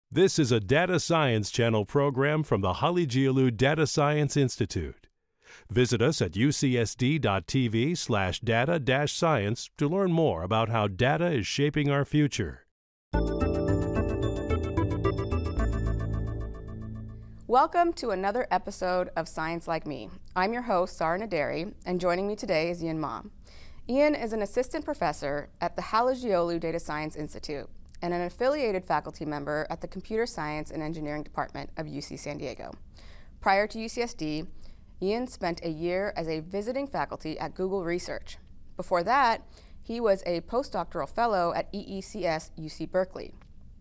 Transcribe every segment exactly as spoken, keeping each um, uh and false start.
This is a Data Science Channel program from the Halegiolu Data Science Institute. Visit us at ucsd.tv slash data dash science to learn more about how data is shaping our future. Welcome to another episode of Science Like Me. I'm your host, Sara Naderi, and joining me today is Ian Ma. Ian is an assistant professor at the Halegiolu Data Science Institute and an affiliated faculty member at the Computer Science and Engineering Department of U C San Diego. Prior to U C S D, Ian spent a year as a visiting faculty at Google Research. Before that, he was a postdoctoral fellow at E E C S U C Berkeley.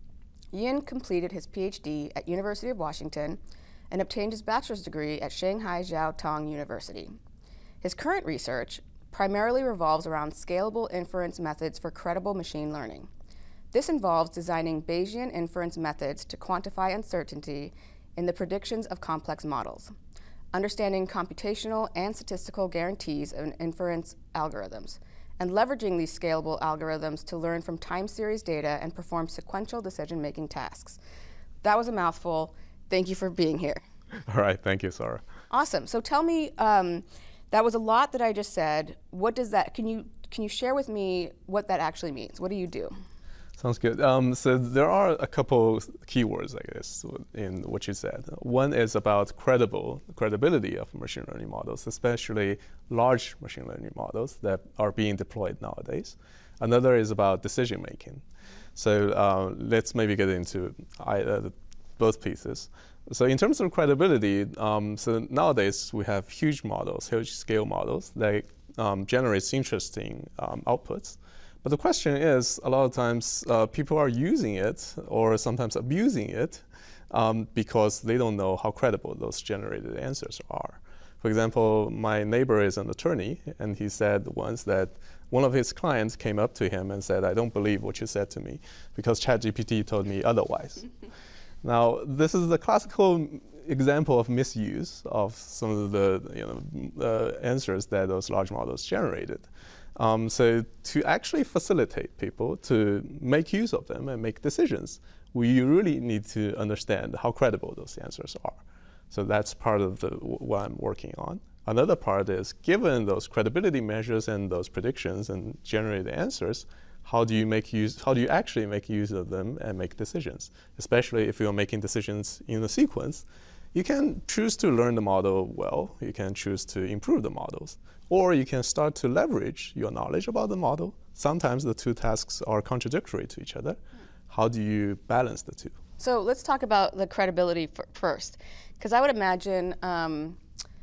Ian completed his PhD at University of Washington and obtained his bachelor's degree at Shanghai Jiao Tong University. His current research primarily revolves around scalable inference methods for credible machine learning. This involves designing Bayesian inference methods to quantify uncertainty in the predictions of complex models, understanding computational and statistical guarantees of inference algorithms, and leveraging these scalable algorithms to learn from time series data and perform sequential decision-making tasks. That was a mouthful. Thank you for being here. All right, thank you, Sara. Awesome. So tell me, um, that was a lot that I just said. What does that, can you can you share with me what that actually means? What do you do? Sounds good. Um, so there are a couple keywords, I guess, in what you said. One is about credible credibility of machine learning models, especially large machine learning models that are being deployed nowadays. Another is about decision making. So uh, let's maybe get into I, uh, both pieces. So in terms of credibility, um, so nowadays we have huge models, huge scale models that um, generates interesting um, outputs. But the question is, a lot of times uh, people are using it or sometimes abusing it um, because they don't know how credible those generated answers are. For example, my neighbor is an attorney, and he said once that one of his clients came up to him and said, "I don't believe what you said to me because ChatGPT told me otherwise." Now, this is the classical example of misuse of some of the you know, uh, answers that those large models generated. Um, so to actually facilitate people to make use of them and make decisions, we really need to understand how credible those answers are. So that's part of the, what I'm working on. Another part is, given those credibility measures and those predictions and generated answers, how do you make use, how do you actually make use of them and make decisions? Especially if you're making decisions in a sequence, you can choose to learn the model well, you can choose to improve the models, or you can start to leverage your knowledge about the model. Sometimes the two tasks are contradictory to each other. How do you balance the two? So let's talk about the credibility f- first, because I would imagine um,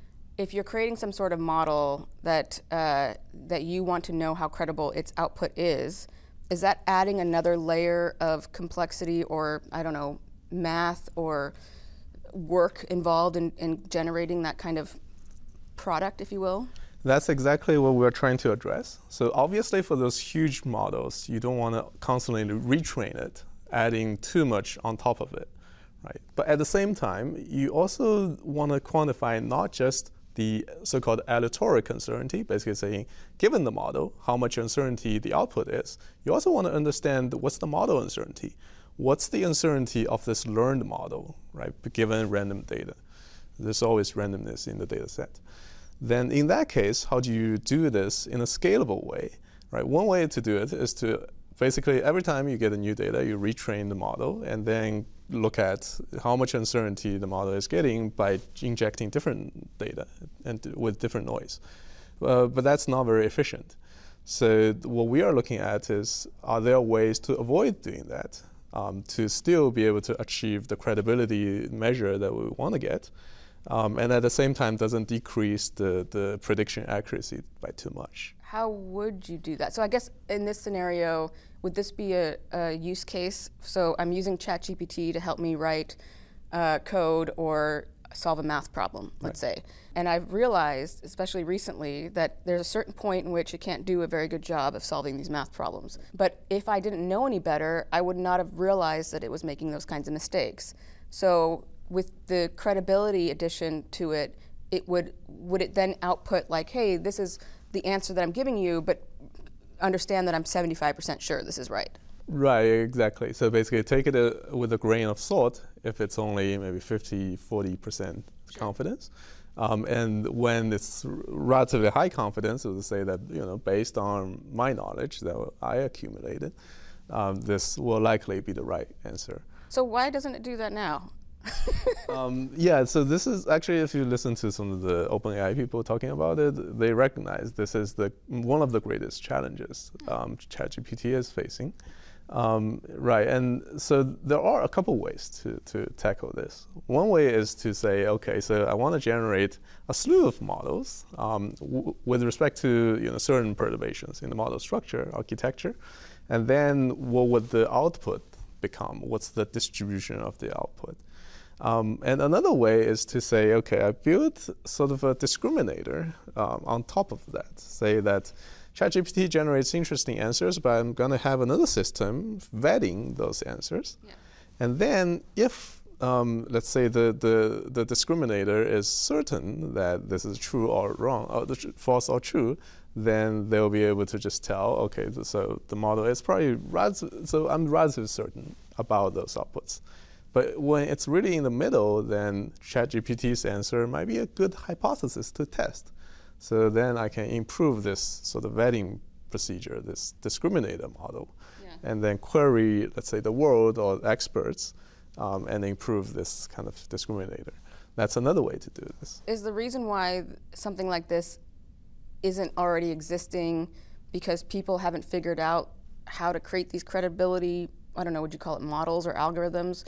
if you're creating some sort of model that uh, that you want to know how credible its output is, is that adding another layer of complexity or, I don't know, math or work involved in, in generating that kind of product, if you will? That's exactly what we're trying to address. So obviously for those huge models, you don't want to constantly retrain it, adding too much on top of it, right? But at the same time, you also want to quantify not just the so-called aleatoric uncertainty, basically saying, given the model, how much uncertainty the output is. You also want to understand what's the model uncertainty. What's the uncertainty of this learned model, right, given random data? There's always randomness in the data set. Then in that case, how do you do this in a scalable way, right? One way to do it is to basically every time you get a new data, you retrain the model and then look at how much uncertainty the model is getting by injecting different data and with different noise. Uh, but that's not very efficient. So what we are looking at is, are there ways to avoid doing that, um, to still be able to achieve the credibility measure that we want to get, um, and at the same time doesn't decrease the, the prediction accuracy by too much. How would you do that? So I guess in this scenario, would this be a, a use case? So I'm using ChatGPT to help me write uh, code or solve a math problem, let's right. say. And I've realized, especially recently, that there's a certain point in which it can't do a very good job of solving these math problems. But if I didn't know any better, I would not have realized that it was making those kinds of mistakes. So with the credibility addition to it, it would would it then output like, hey, this is the answer that I'm giving you, but understand that I'm seventy-five percent sure this is right? Right, exactly. So basically take it uh, with a grain of salt if it's only maybe fifty, forty percent sure. confidence. Um, and when it's r- relatively high confidence, it will say that, you know, based on my knowledge that I accumulated, um, this will likely be the right answer. So why doesn't it do that now? um, yeah, so this is actually, if you listen to some of the OpenAI people talking about it, they recognize this is the one of the greatest challenges um, ChatGPT is facing. Um, right, and so there are a couple ways to, to tackle this. One way is to say, okay, so I want to generate a slew of models um, w- with respect to you know certain perturbations in the model structure, architecture, and then what would the output become? What's the distribution of the output? Um, and another way is to say, okay, I built sort of a discriminator um, on top of that. Say that ChatGPT generates interesting answers, but I'm going to have another system vetting those answers. Yeah. And then if, um, let's say, the, the, the discriminator is certain that this is true or wrong, or tr- false or true, then they'll be able to just tell, okay, so the model is probably, relative, so I'm relatively certain about those outputs. But when it's really in the middle, then ChatGPT's answer might be a good hypothesis to test. So then I can improve this sort of vetting procedure, this discriminator model, yeah. and then query, let's say, the world or experts, um, and improve this kind of discriminator. That's another way to do this. Is the reason why something like this isn't already existing because people haven't figured out how to create these credibility, I don't know, would you call it models or algorithms?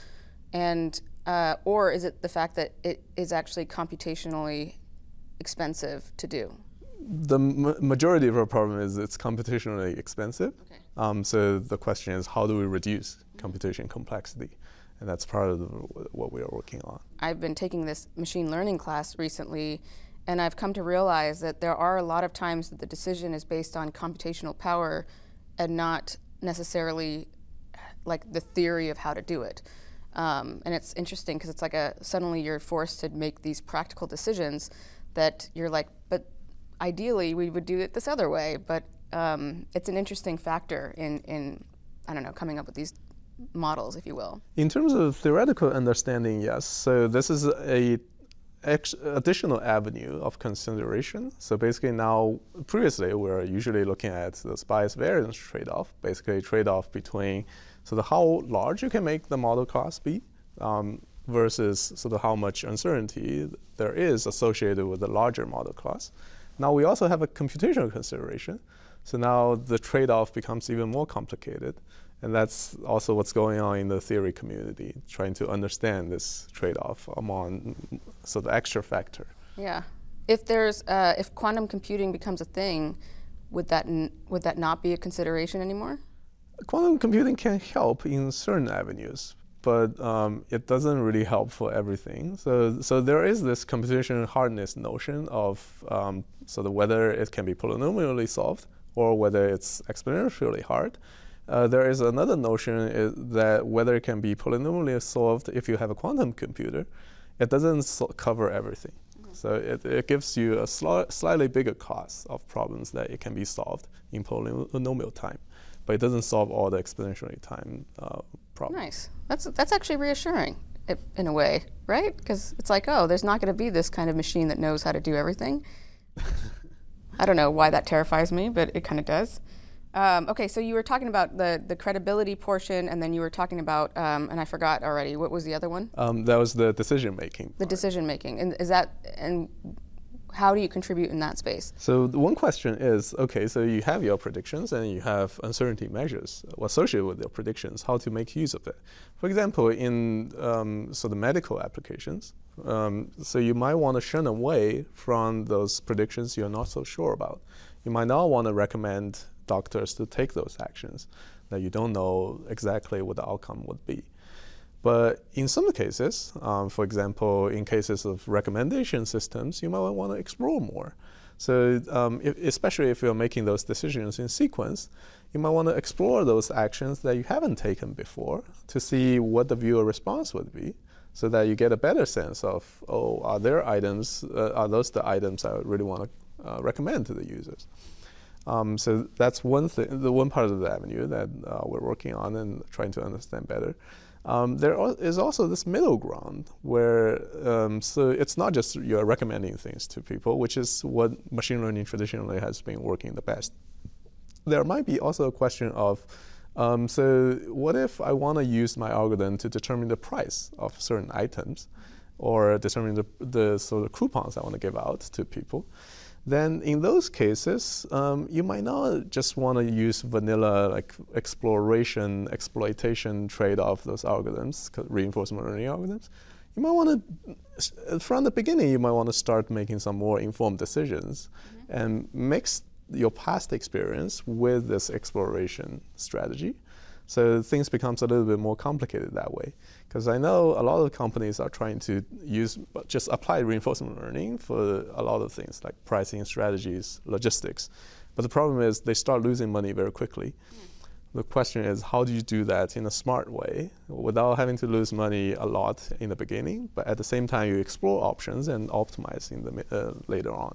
And uh, or is it the fact that it is actually computationally expensive to do? The m- majority of our problem is it's computationally expensive. Okay. Um, so the question is, how do we reduce mm-hmm. computation complexity? And that's part of the, what we are working on. I've been taking this machine learning class recently, and I've come to realize that there are a lot of times that the decision is based on computational power and not necessarily like the theory of how to do it. Um, and it's interesting because it's like a suddenly you're forced to make these practical decisions that you're like, but ideally we would do it this other way. But um, it's an interesting factor in, in, I don't know, coming up with these models, if you will. In terms of theoretical understanding, yes. So this is a ex- additional avenue of consideration. So basically now, previously we were usually looking at the bias variance trade-off, basically trade-off between sort of how large you can make the model class be um, versus sort of how much uncertainty there is associated with the larger model class. Now we also have a computational consideration. So now the trade-off becomes even more complicated. And that's also what's going on in the theory community, trying to understand this trade-off among sort of extra factor. Yeah. If there's, uh, if quantum computing becomes a thing, would that n- would that not be a consideration anymore? Quantum computing can help in certain avenues, but um, it doesn't really help for everything. So, so there is this computational hardness notion of um, sort of whether it can be polynomially solved or whether it's exponentially hard. Uh, there is another notion is that whether it can be polynomially solved if you have a quantum computer, it doesn't so cover everything. Mm-hmm. So it, it gives you a sli- slightly bigger class of problems that it can be solved in polynomial time, but it doesn't solve all the exponentially time uh, problems. Nice. That's that's actually reassuring it, in a way, right? Because it's like, oh, there's not going to be this kind of machine that knows how to do everything. I don't know why that terrifies me, but it kind of does. Um, okay, so you were talking about the, the credibility portion, and then you were talking about, um, and I forgot already, what was the other one? Um, that was the decision making. The decision making, and is that, and how do you contribute in that space? So the one question is, okay, so you have your predictions and you have uncertainty measures associated with your predictions, how to make use of it. For example, in um, so the medical applications, um, so you might want to shun away from those predictions you're not so sure about. You might not want to recommend doctors to take those actions that you don't know exactly what the outcome would be. But in some cases, um, for example, in cases of recommendation systems, you might want to explore more. So um, if, especially if you're making those decisions in sequence, you might want to explore those actions that you haven't taken before to see what the viewer response would be, so that you get a better sense of, oh, are there items, uh, are those the items I really want to uh, recommend to the users? Um, so that's one thing, the one part of the avenue that uh, we're working on and trying to understand better. Um, there is also this middle ground where, um, so it's not just you're recommending things to people, which is what machine learning traditionally has been working the best. There might be also a question of, um, so what if I want to use my algorithm to determine the price of certain items or determine the, the sort of coupons I want to give out to people? Then in those cases, um, you might not just want to use vanilla like exploration, exploitation trade-off those algorithms, reinforcement learning algorithms. You might want to, from the beginning, you might want to start making some more informed decisions mm-hmm. and mix your past experience with this exploration strategy. So things becomes a little bit more complicated that way. Because I know a lot of companies are trying to use, just apply reinforcement learning for a lot of things like pricing strategies, logistics. But the problem is they start losing money very quickly. Mm. The question is, how do you do that in a smart way without having to lose money a lot in the beginning, but at the same time you explore options and optimize in the, uh, later on.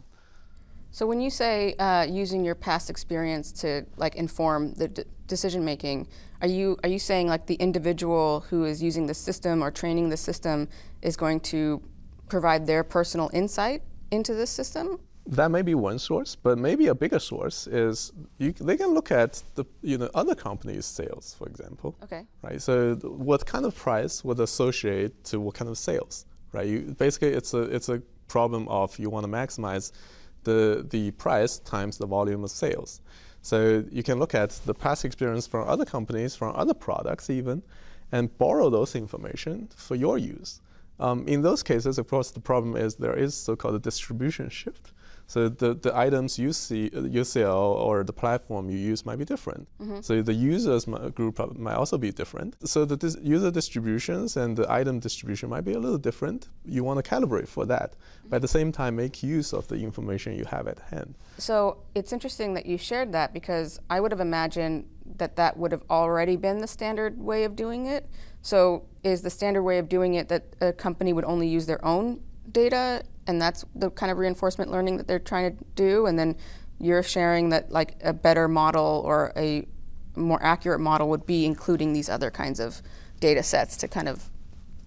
So when you say uh, using your past experience to like inform the d- decision making, are you are you saying like the individual who is using the system or training the system is going to provide their personal insight into this system? That may be one source, but maybe a bigger source is you, they can look at the you know other companies' sales, for example. Okay. Right. So th- what kind of price would associate to what kind of sales? Right. You, basically, it's a it's a problem of you want to maximize the the price times the volume of sales. So you can look at the past experience from other companies, from other products even, and borrow those information for your use. Um, in those cases, of course, the problem is there is so-called a distribution shift. So the, the items you see, you sell or the platform you use might be different. Mm-hmm. So the users group might also be different. So the dis- user distributions and the item distribution might be a little different. You want to calibrate for that, mm-hmm. but at the same time make use of the information you have at hand. So it's interesting that you shared that because I would have imagined that that would have already been the standard way of doing it. So is the standard way of doing it that a company would only use their own data, and that's the kind of reinforcement learning that they're trying to do, and then you're sharing that like a better model or a more accurate model would be including these other kinds of data sets to kind of,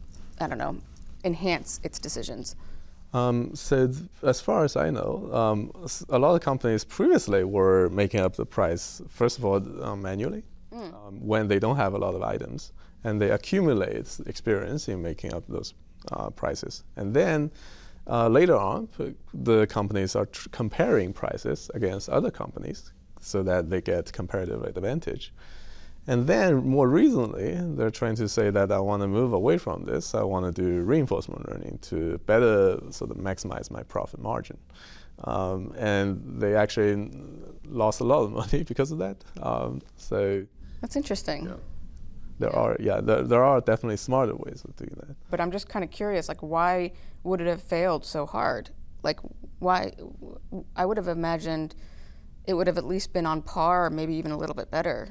I don't know, enhance its decisions? Um, so th- as far as I know, um, a lot of companies previously were making up the price, first of all, uh, manually, mm. um, when they don't have a lot of items, and they accumulate experience in making up those uh, prices. And then uh, later on, p- the companies are tr- comparing prices against other companies so that they get comparative advantage. And then more recently, they're trying to say that I want to move away from this. I want to do reinforcement learning to better sort of maximize my profit margin. Um, and they actually lost a lot of money because of that. Um, so that's interesting. Yeah. There are, yeah, there, there are definitely smarter ways of doing that. But I'm just kind of curious, like, why would it have failed so hard? Like, why? I would have imagined it would have at least been on par, or maybe even a little bit better.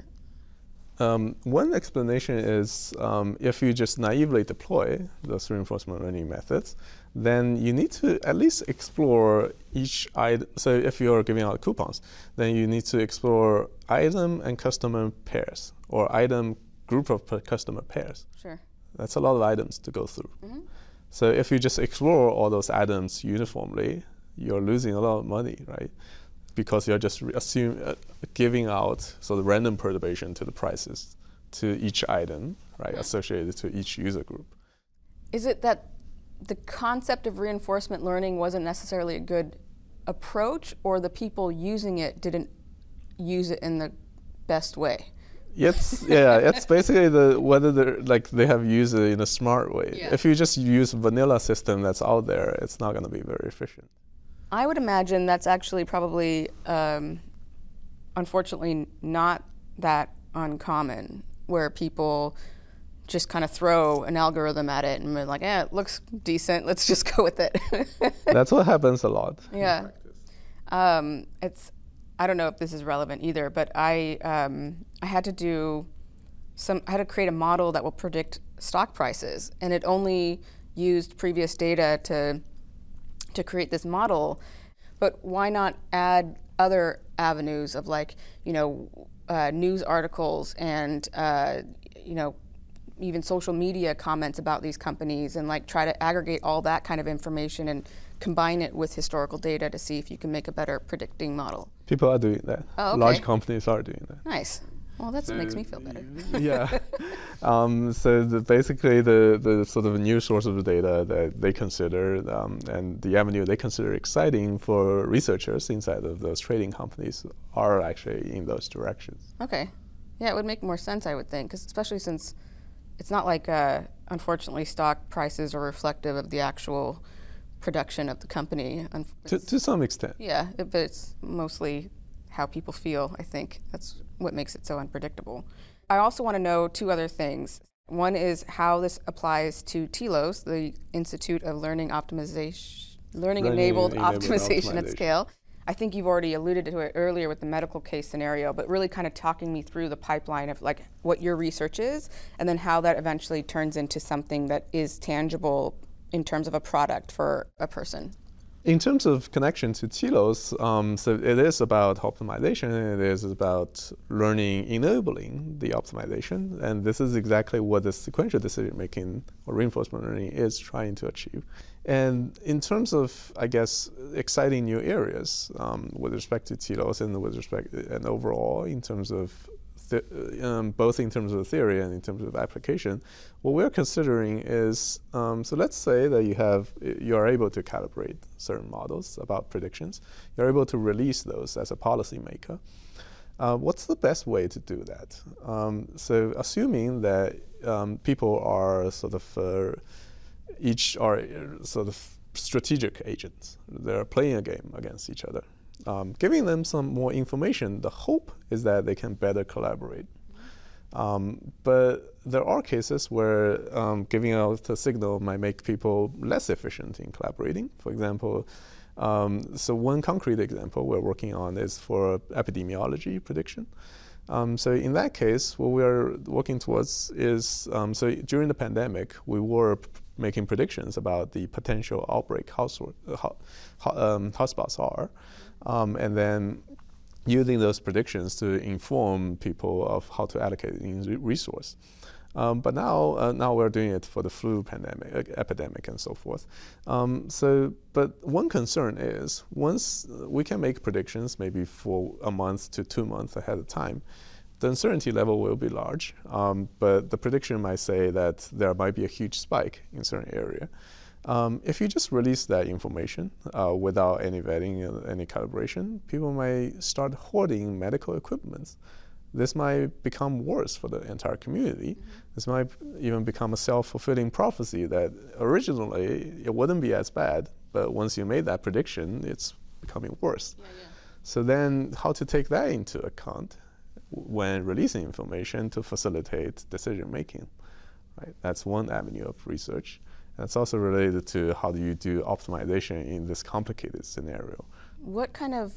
Um, one explanation is um, if you just naively deploy those reinforcement learning methods, then you need to at least explore each item. So if you're giving out coupons, then you need to explore item and customer pairs, or item group of customer pairs. Sure. That's a lot of items to go through. Mm-hmm. So if you just explore all those items uniformly, you're losing a lot of money, right? Because you're just re- assume, uh, giving out sort of random perturbation to the prices to each item, right, associated to each user group. Is it that the concept of reinforcement learning wasn't necessarily a good approach, or the people using it didn't use it in the best way? It's yeah, it's basically the whether they're like they have used it in a smart way. Yeah. If you just use vanilla system that's out there, it's not going to be very efficient. I would imagine that's actually probably, um, unfortunately, not that uncommon, where people just kind of throw an algorithm at it and be like, "Eh, it looks decent. Let's just go with it." That's what happens a lot. Yeah, um, it's. I don't know if this is relevant either, but I um, I had to do some. I had to create a model that will predict stock prices, and it only used previous data to to create this model. But why not add other avenues of like, you know, uh, news articles and, uh, you know, even social media comments about these companies, and like try to aggregate all that kind of information and combine it with historical data to see if you can make a better predicting model. People are doing that. Oh, okay. Large companies are doing that. Nice. Well, that So, makes me feel better. Yeah. um, so the, basically the, the sort of new source of data that they consider um, and the avenue they consider exciting for researchers inside of those trading companies are actually in those directions. Okay. Yeah, it would make more sense, I would think, 'cause especially since it's not like, uh, unfortunately, stock prices are reflective of the actual production of the company. To, to some extent. Yeah, it, but it's mostly how people feel, I think. That's what makes it so unpredictable. I also want to know two other things. One is how this applies to TILOS, the Institute of Learning Optimization, Learning, Learning Enabled, enabled Optimization, Optimization at Scale. I think you've already alluded to it earlier with the medical case scenario, but really kind of talking me through the pipeline of like what your research is and then how that eventually turns into something that is tangible in terms of a product for a person. In terms of connection to TILOS, um, so it is about optimization, and it is about learning enabling the optimization, and this is exactly what the sequential decision making or reinforcement learning is trying to achieve. And in terms of, I guess, exciting new areas um, with respect to TILOS and with respect and overall in terms of th um, both in terms of theory and in terms of application, what we're considering is um, so let's say that you have you are able to calibrate certain models about predictions. You're able to release those as a policymaker. Uh, what's the best way to do that? Um, so assuming that um, people are sort of uh, each are sort of strategic agents. They're playing a game against each other. Um, giving them some more information, the hope is that they can better collaborate. Um, but there are cases where um, giving out a signal might make people less efficient in collaborating. For example, um, so one concrete example we're working on is for epidemiology prediction. Um, so in that case, what we're working towards is, um, so during the pandemic, we were making predictions about the potential outbreak household, uh, ho um, hotspots are, um, and then using those predictions to inform people of how to allocate the resource. Um, but now, uh, now we're doing it for the flu pandemic, uh, epidemic, and so forth. Um, so, but one concern is once we can make predictions, maybe for a month to two months ahead of time, the uncertainty level will be large. Um, but the prediction might say that there might be a huge spike in certain area. Um, if you just release that information uh, without any vetting, uh, any calibration, people might start hoarding medical equipment. This might become worse for the entire community. Mm-hmm. This might even become a self-fulfilling prophecy that originally it wouldn't be as bad, but once you made that prediction, it's becoming worse. Yeah, yeah. So then how to take that into account when releasing information to facilitate decision making, right? That's one avenue of research. That's also related to how do you do optimization in this complicated scenario. What kind of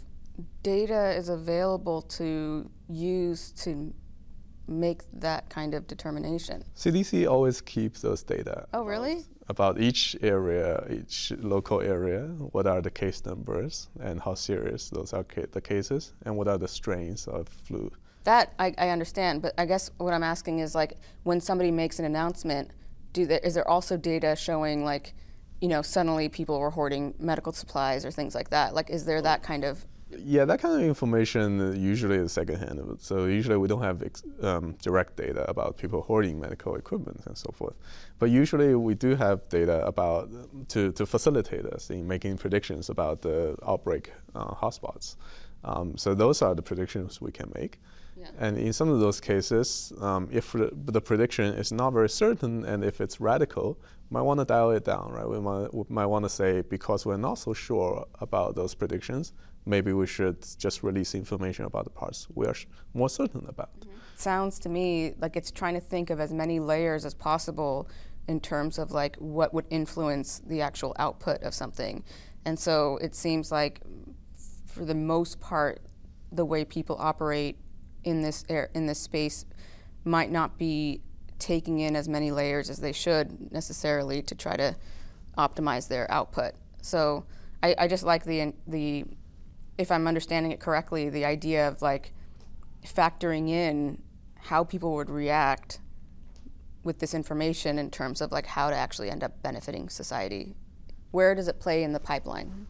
data is available to use to make that kind of determination? C D C always keeps those data. Oh, really? About, about each area, each local area, what are the case numbers and how serious those are ca the cases, and what are the strains of flu. That I, I understand, but I guess what I'm asking is like when somebody makes an announcement, do there, is there also data showing like, you know, suddenly people were hoarding medical supplies or things like that? Like, is there that kind of? Yeah, that kind of information usually is secondhand. So usually we don't have ex um, direct data about people hoarding medical equipment and so forth. But usually we do have data about to, to facilitate us in making predictions about the outbreak uh, hotspots. Um, so those are the predictions we can make. Yeah. And in some of those cases, um, if the, the prediction is not very certain and if it's radical, we might want to dial it down, right? We might, we might want to say, because we're not so sure about those predictions, maybe we should just release information about the parts we are more certain about. Mm-hmm. Sounds to me like it's trying to think of as many layers as possible in terms of like what would influence the actual output of something. And so it seems like for the most part, the way people operate in this air, in this space might not be taking in as many layers as they should necessarily to try to optimize their output. So I, I just like the the if I'm understanding it correctly, the idea of like factoring in how people would react with this information in terms of like how to actually end up benefiting society. Where does it play in the pipeline?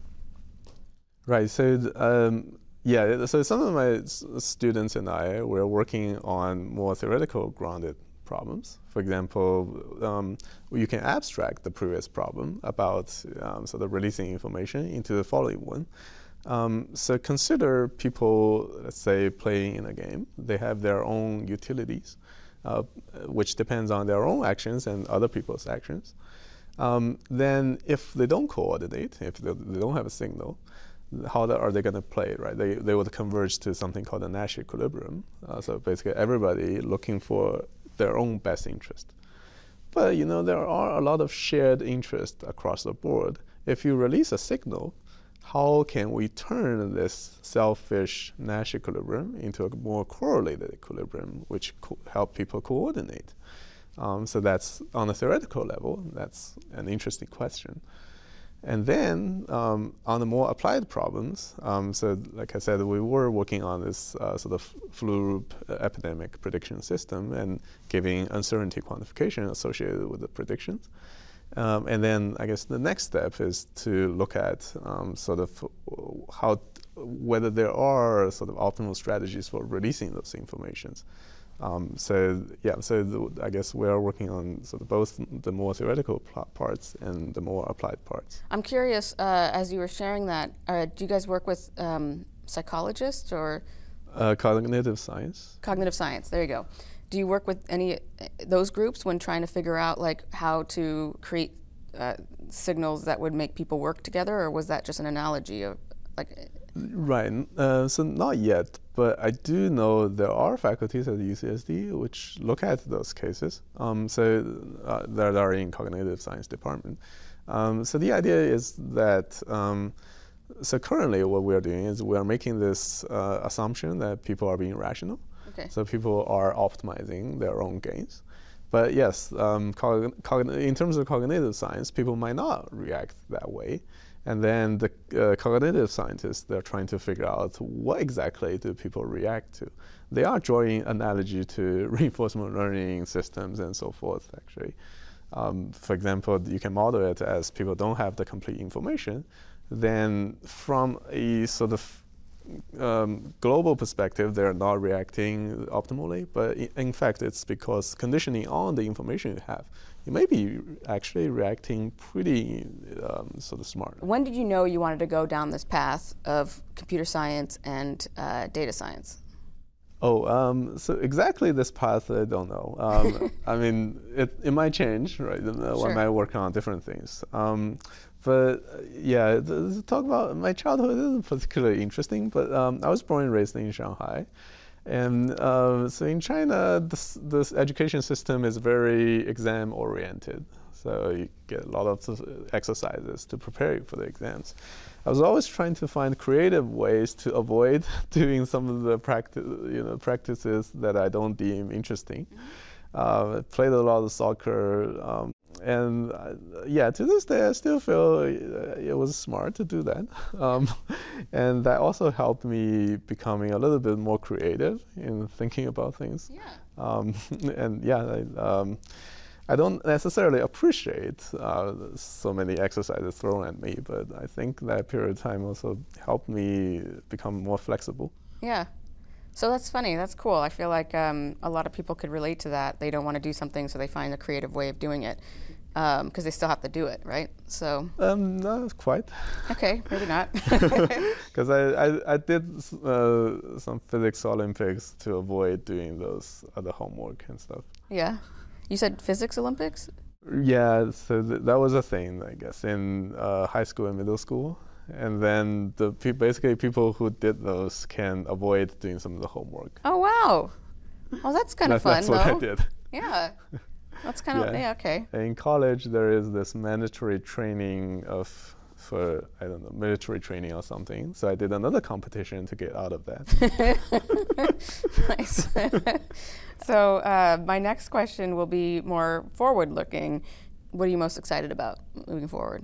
Right. So um, yeah. So some of my s- students and I were working on more theoretical grounded problems. For example, um, you can abstract the previous problem about um, sort of releasing information into the following one. Um, so consider people, let's say, playing in a game. They have their own utilities, uh, which depends on their own actions and other people's actions. Um, then if they don't coordinate, if they, they don't have a signal, how the, are they going to play, right? They, they would converge to something called a Nash equilibrium. Uh, so basically everybody looking for their own best interest. But you know, there are a lot of shared interest across the board. If you release a signal, how can we turn this selfish Nash equilibrium into a more correlated equilibrium, which co- help people coordinate? Um, so that's on a theoretical level, that's an interesting question. And then um, on the more applied problems, um, so like I said, we were working on this uh, sort of flu epidemic prediction system and giving uncertainty quantification associated with the predictions. Um, and then I guess the next step is to look at um, sort of how, t- whether there are sort of optimal strategies for releasing those informations. Um, so yeah, so the, I guess we are working on sort of both the more theoretical pl- parts and the more applied parts. I'm curious, uh, as you were sharing that, uh, do you guys work with um, psychologists or? Uh, cognitive science. Cognitive science, there you go. Do you work with any those groups when trying to figure out like how to create uh, signals that would make people work together, or was that just an analogy of like? Right. Uh, so not yet, but I do know there are faculties at the U C S D which look at those cases. Um, so uh, that are in cognitive science department. Um, so the idea is that. Um, so currently, what we are doing is we are making this uh, assumption that people are being rational. Okay. So people are optimizing their own gains. But yes, um, cog- cog- in terms of cognitive science, people might not react that way. And then the uh, cognitive scientists, they're trying to figure out what exactly do people react to. They are drawing analogy to reinforcement learning systems and so forth, actually. Um, for example, you can model it as people don't have the complete information. Then from a sort of Um, global perspective, they're not reacting optimally, but I- in fact, it's because conditioning on the information you have, you may be actually reacting pretty um, sort of smart. When did you know you wanted to go down this path of computer science and uh, data science? Oh, um, so exactly this path, I don't know. Um, I mean, it, it might change, right? Sure. One might work on different things. Um, But uh, yeah, to, to talk about my childhood isn't particularly interesting, but um, I was born and raised in Shanghai. And uh, so in China, this, this education system is very exam oriented. So you get a lot of exercises to prepare you for the exams. I was always trying to find creative ways to avoid doing some of the practice, you know, practices that I don't deem interesting. Uh, I played a lot of soccer. Um, And uh, yeah, to this day, I still feel it was smart to do that. Um, and that also helped me becoming a little bit more creative in thinking about things. Yeah. Um, and yeah, I, um, I don't necessarily appreciate uh, so many exercises thrown at me, but I think that period of time also helped me become more flexible. Yeah. So that's funny. That's cool. I feel like um, a lot of people could relate to that. They don't want to do something, so they find a creative way of doing it, because um, they still have to do it, right? So. Um, not quite. Okay, maybe not. Because I, I, I did uh, some physics Olympics to avoid doing those other homework and stuff. Yeah. You said physics Olympics? Yeah, so th- that was a thing, I guess, in uh, high school and middle school. And then the pe- basically people who did those can avoid doing some of the homework. Oh, wow. Well, that's kind of that, fun, that's though. That's what I did. Yeah. That's kind of, yeah. yeah, okay. In college, there is this mandatory training of, for, I don't know, military training or something. So I did another competition to get out of that. Nice. So uh, my next question will be more forward-looking. What are you most excited about moving forward?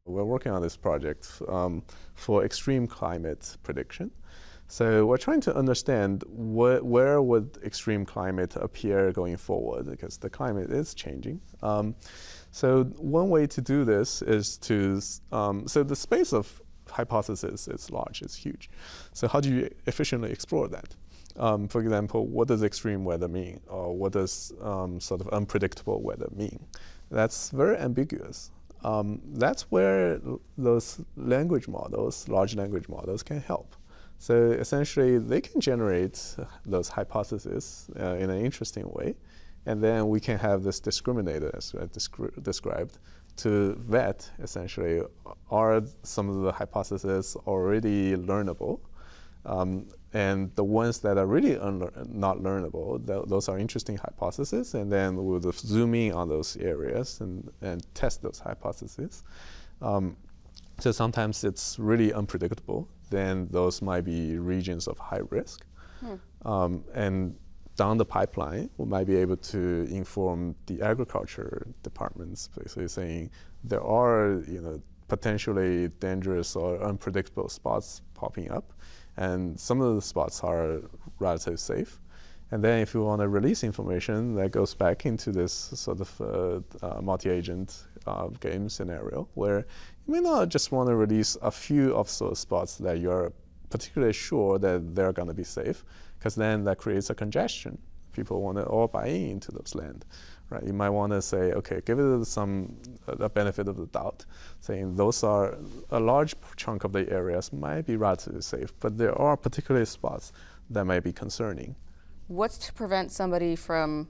We're working on this project um, for extreme climate prediction. So we're trying to understand wh- where would extreme climate appear going forward, because the climate is changing. Um, so one way to do this is to, um, so the space of hypothesis is large, it's huge. So how do you efficiently explore that? Um, for example, what does extreme weather mean? Or what does um, sort of unpredictable weather mean? That's very ambiguous. Um, that's where l- those language models, large language models, can help. So essentially, they can generate those hypotheses uh, in an interesting way, and then we can have this discriminator, as I descri- described, to vet, essentially, are some of the hypotheses already learnable? Um, and the ones that are really unlear- not learnable, th- those are interesting hypotheses, and then we'll just zoom in on those areas and, and test those hypotheses. Um, so sometimes it's really unpredictable, then those might be regions of high risk. Hmm. Um, and down the pipeline, we might be able to inform the agriculture departments, basically saying there are, you know, potentially dangerous or unpredictable spots popping up, and some of the spots are relatively safe. And then if you want to release information, that goes back into this sort of uh, uh, multi-agent uh, game scenario, where you may not just want to release a few of those spots that you're particularly sure that they're going to be safe, because then that creates a congestion. People want to all buy into those land, right? You might want to say, okay, give it some uh, a benefit of the doubt, saying those are a large chunk of the areas might be relatively safe, but there are particular spots that might be concerning. What's to prevent somebody from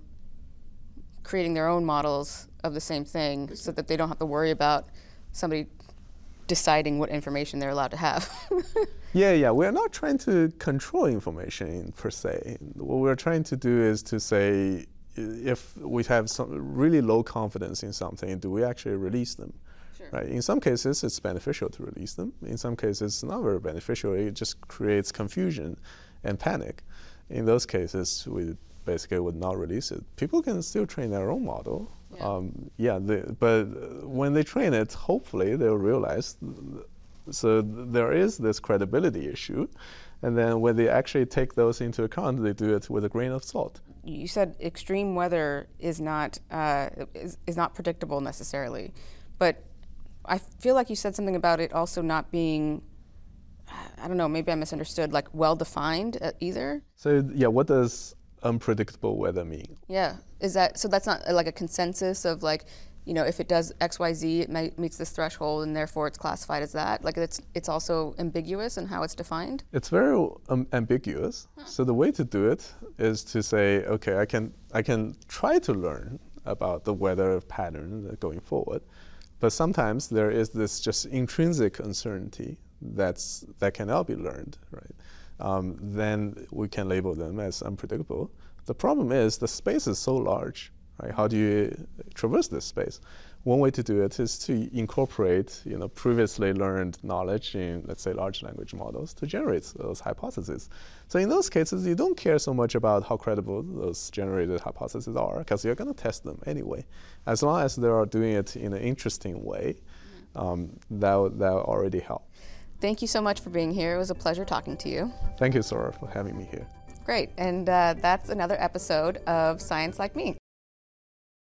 creating their own models of the same thing so that they don't have to worry about somebody deciding what information they're allowed to have? Yeah, yeah, we're not trying to control information per se. What we're trying to do is to say, if we have some really low confidence in something, do we actually release them? Sure. Right? In some cases, it's beneficial to release them. In some cases, it's not very beneficial. It just creates confusion and panic. In those cases, we basically would not release it. People can still train their own model. Yeah, um, yeah they, but when they train it, hopefully they'll realize. Th- so th- there is this credibility issue. And then when they actually take those into account, they do it with a grain of salt. You said extreme weather is not uh, is, is not predictable necessarily, but I feel like you said something about it also not being, I don't know, maybe I misunderstood, like well-defined either? So yeah, what does unpredictable weather mean? Yeah, is that, so that's not like a consensus of like, you know, if it does X, Y, Z, it may, meets this threshold and therefore it's classified as that? Like it's it's also ambiguous in how it's defined? It's very um, ambiguous. Huh. So the way to do it is to say, okay, I can I can try to learn about the weather pattern going forward, but sometimes there is this just intrinsic uncertainty that's that cannot be learned, right? Um, then we can label them as unpredictable. The problem is the space is so large, right? How do you traverse this space? One way to do it is to incorporate, you know, previously learned knowledge in, let's say, large language models to generate those hypotheses. So in those cases, you don't care so much about how credible those generated hypotheses are, because you're going to test them anyway. As long as they are doing it in an interesting way, um, that that will already help. Thank you so much for being here. It was a pleasure talking to you. Thank you, Sora, for having me here. Great, and uh, that's another episode of Science Like Me.